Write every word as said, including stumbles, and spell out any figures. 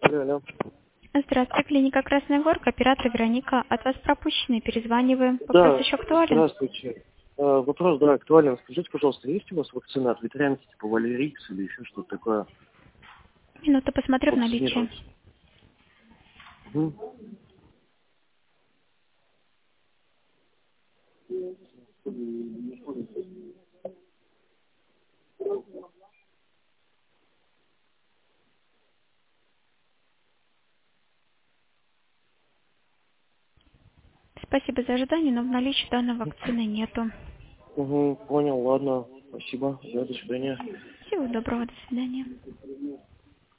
Алло, алло. Здравствуйте, клиника Красная Горка, оператор Вероника. От вас пропущенные, перезваниваем. Вопрос Да, еще актуален? здравствуйте. А, вопрос, да, актуален. Скажите, пожалуйста, есть у вас вакцина от ветрянки, типа Валерикс или еще что-то такое? Минуту посмотрю в наличии. Вакцинировать. Мгм. Спасибо за ожидание, но в наличии данной вакцины нету. Угу, понял, ладно. Спасибо. Да, до свидания. Всего доброго, до свидания.